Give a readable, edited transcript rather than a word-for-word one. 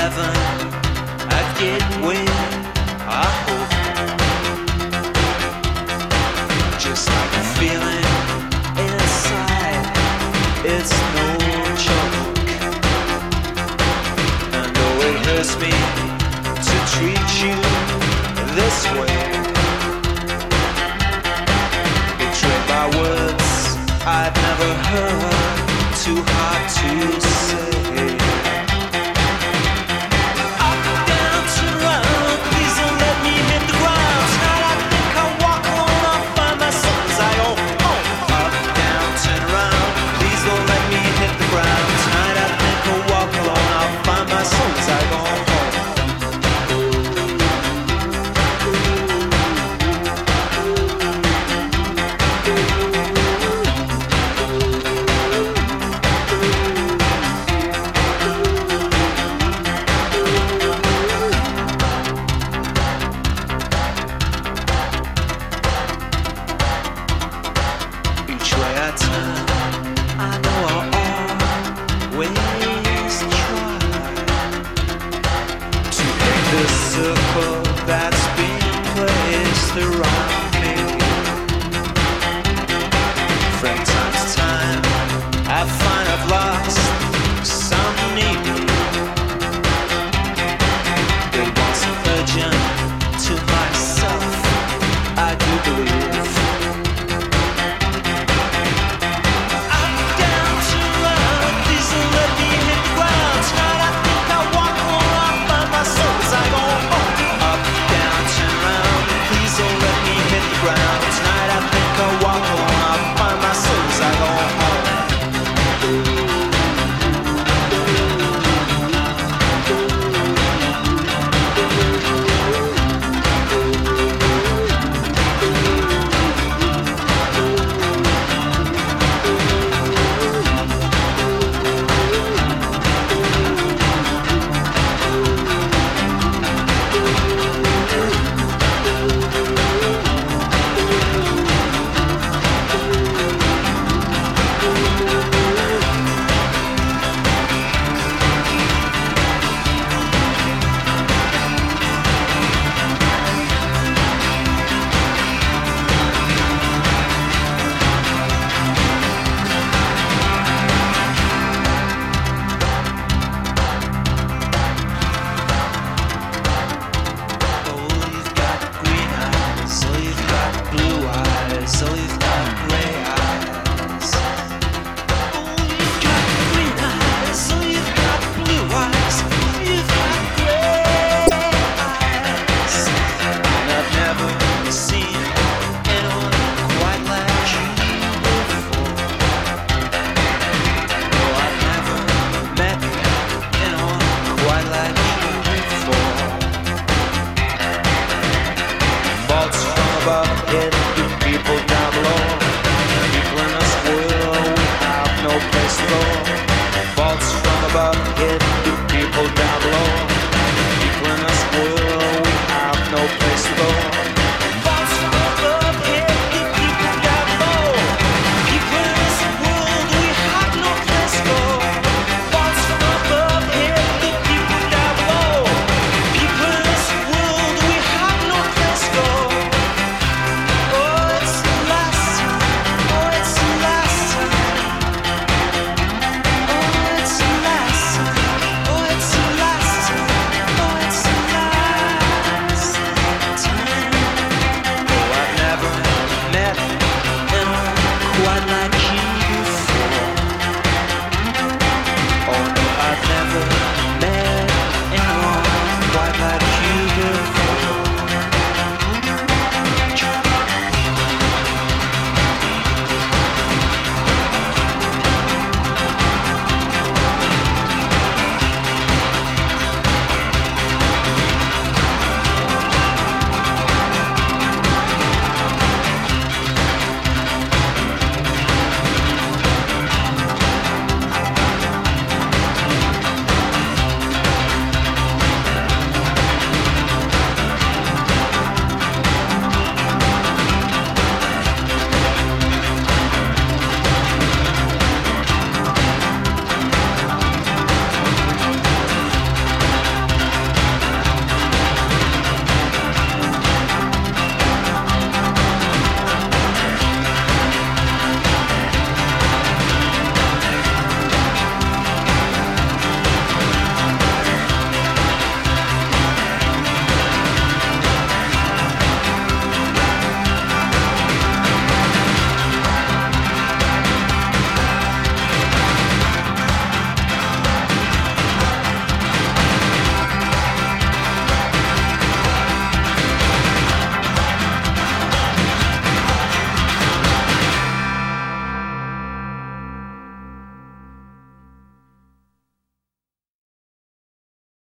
heaven, I'd get where I hope. Just like a feeling inside, it's no joke. I know it hurts me to treat you this way. Betrayed by words I've never heard, too hard to say. Up, down, turn around, please don't let me hit the ground. Tonight I think I'll walk alone, I'll find my soul as I go home. Up, down, turn around, please don't let me hit the ground. Tonight I think I'll walk alone, I'll find my soul as I go home. Circle